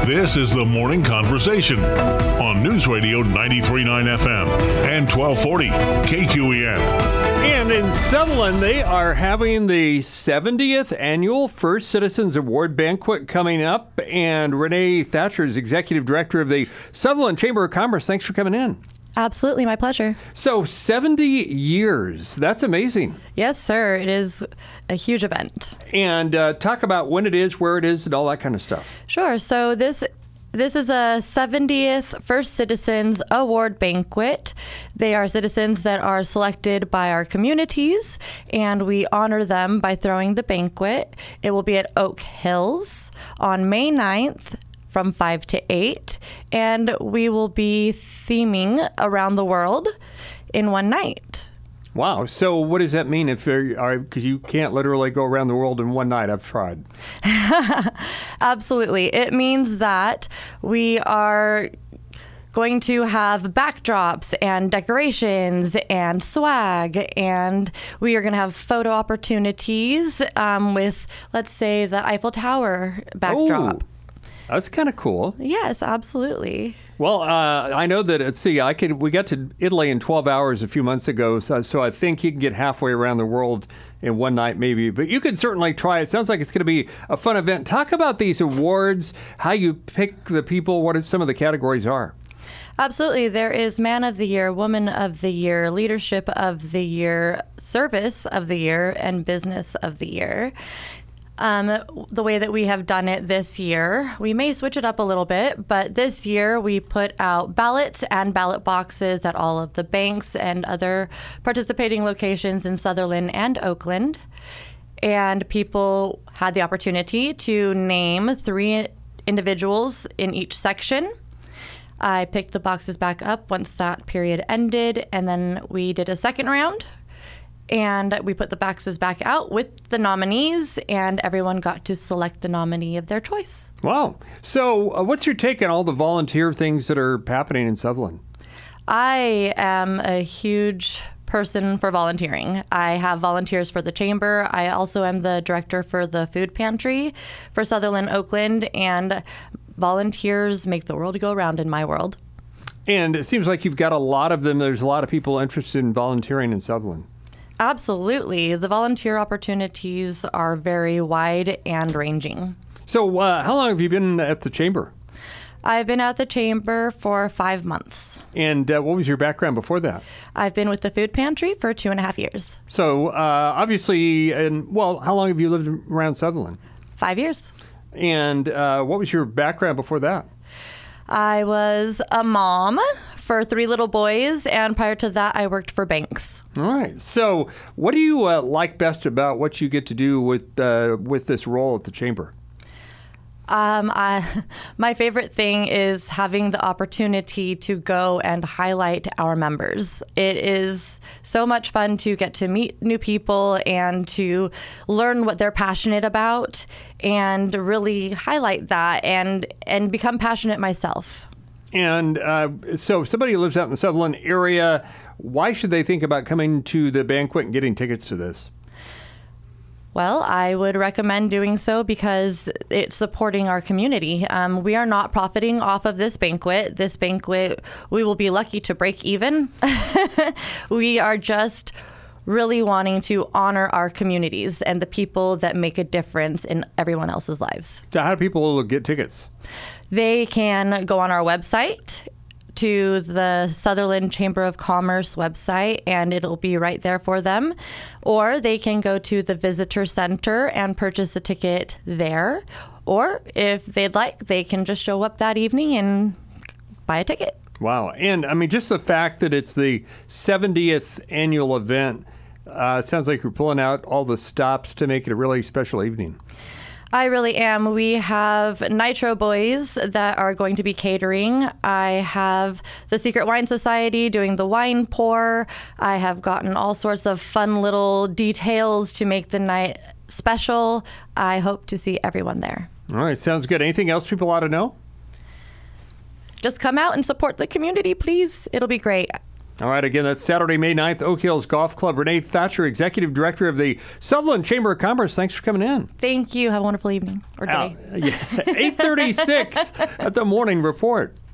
This is the Morning Conversation on News Radio 93.9 FM and 1240 KQEN. And in Sutherland, they are having the 70th Annual First Citizens Award Banquet coming up. And Renee Thatcher is Executive Director of the Sutherland Chamber of Commerce. Thanks for coming in. Absolutely, my pleasure. So 70 years, that's amazing. Yes, sir. It is a huge event. And talk about when it is, where it is, and all that kind of stuff. Sure. So this is a 70th First Citizens Award Banquet. They are citizens that are selected by our communities, and we honor them by throwing the banquet. It will be at Oak Hills on May 9th. From 5 to 8, and we will be theming around the world in one night. Wow. So what does that mean? Because you can't literally go around the world in one night. I've tried. Absolutely. It means that we are going to have backdrops and decorations and swag, and we are going to have photo opportunities with, let's say, the Eiffel Tower backdrop. Ooh. That's kind of cool. Yes, absolutely. Well, I know that, we got to Italy in 12 hours a few months ago, so I think you can get halfway around the world in one night maybe. But you could certainly try. It sounds like it's going to be a fun event. Talk about these awards, how you pick the people, what some of the categories are. Absolutely. There is Man of the Year, Woman of the Year, Leadership of the Year, Service of the Year, and Business of the Year. The way that we have done it this year, we may switch it up a little bit, but this year we put out ballots and ballot boxes at all of the banks and other participating locations in Sutherland and Oakland. And people had the opportunity to name 3 individuals in each section. I picked the boxes back up once that period ended, and then we did a second round. And we put the boxes back out with the nominees, and everyone got to select the nominee of their choice. Wow. So what's your take on all the volunteer things that are happening in Sutherland? I am a huge person for volunteering. I have volunteers for the chamber. I also am the director for the food pantry for Sutherland, Oakland, and volunteers make the world go round in my world. And it seems like you've got a lot of them. There's a lot of people interested in volunteering in Sutherland. Absolutely. The volunteer opportunities are very wide and ranging. So how long have you been at the chamber? I've been at the chamber for 5 months. And what was your background before that? I've been with the food pantry for 2.5 years. So obviously, how long have you lived around Sutherland? 5 years. And what was your background before that? I was a mom for 3 little boys, and prior to that, I worked for banks. All right. So what do you like best about what you get to do with this role at the chamber? My favorite thing is having the opportunity to go and highlight our members. It is so much fun to get to meet new people and to learn what they're passionate about and really highlight that and become passionate myself. And so if somebody who lives out in the Sutherland area, why should they think about coming to the banquet and getting tickets to this? Well, I would recommend doing so because it's supporting our community. We are not profiting off of this banquet. This banquet, we will be lucky to break even. We are just really wanting to honor our communities and the people that make a difference in everyone else's lives. So how do people get tickets? They can go on our website, to the Sutherland Chamber of Commerce website, and it'll be right there for them. Or they can go to the Visitor Center and purchase a ticket there. Or if they'd like, they can just show up that evening and buy a ticket. Wow. And I mean, just the fact that it's the 70th annual event, sounds like you're pulling out all the stops to make it a really special evening. I really am. We have Nitro Boys that are going to be catering. I have the Secret Wine Society doing the wine pour. I have gotten all sorts of fun little details to make the night special. I hope to see everyone there. All right. Sounds good. Anything else people ought to know? Just come out and support the community, please. It'll be great. All right, again, that's Saturday, May 9th, Oak Hills Golf Club. Renee Thatcher, Executive Director of the Sutherland Chamber of Commerce. Thanks for coming in. Thank you. Have a wonderful evening or day. 8:36 at the Morning Report.